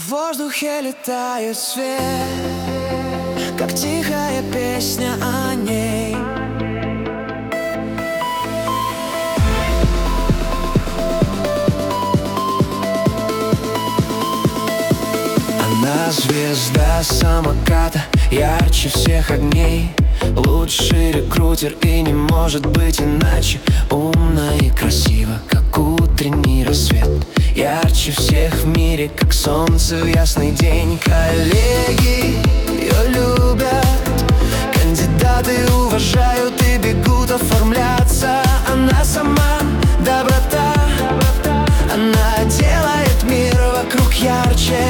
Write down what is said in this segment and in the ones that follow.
В воздухе летает свет, как тихая песня о ней. Она звезда самоката, ярче всех огней. Лучший рекрутер и не может быть иначе. Умна и красива, как утренний рассвет. Ярче всех в мире, как солнце в ясный день. Коллеги ее любят, кандидаты уважают и бегут оформляться. Она сама доброта, она делает мир вокруг ярче.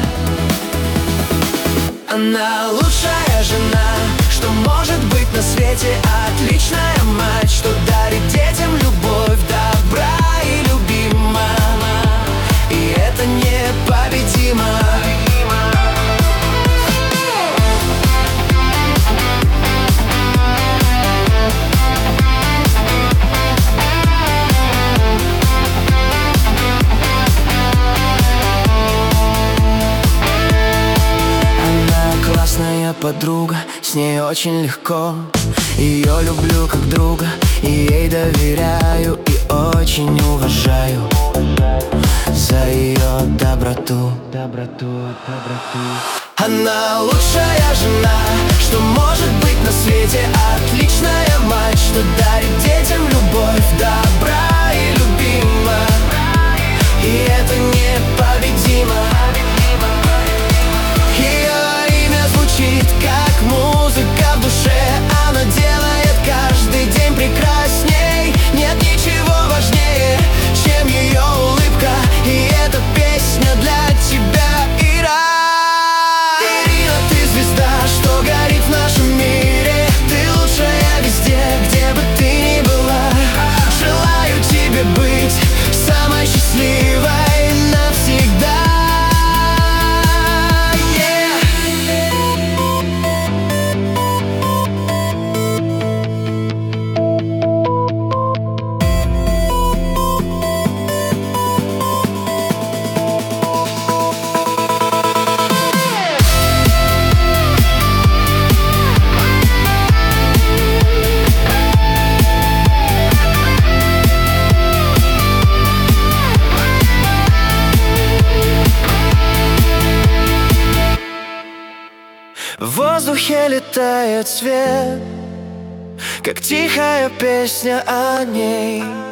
Она лучшая жена, что может быть на свете. Отличная мать, что дарит детям любовь, добра и любима. И это непобедимо. Классная подруга, с ней очень легко. Ее люблю как друга, и ей доверяю, и очень уважаю за ее доброту. Она лучшая жена, что может быть на свете. Отличная мать, что дарит детям любовь, добра и любима. И это непобедимо. Как музыка в душе, она делает каждый день прекрасней. Нет ничего важнее, чем ее улыбка. И эта песня для тебя, Ира. Ирина, ты звезда, что горит в нашем мире. Ты лучшая везде, где бы ты ни была. Желаю тебе быть самой счастливой навсегда. В воздухе летает свет, как тихая песня о ней.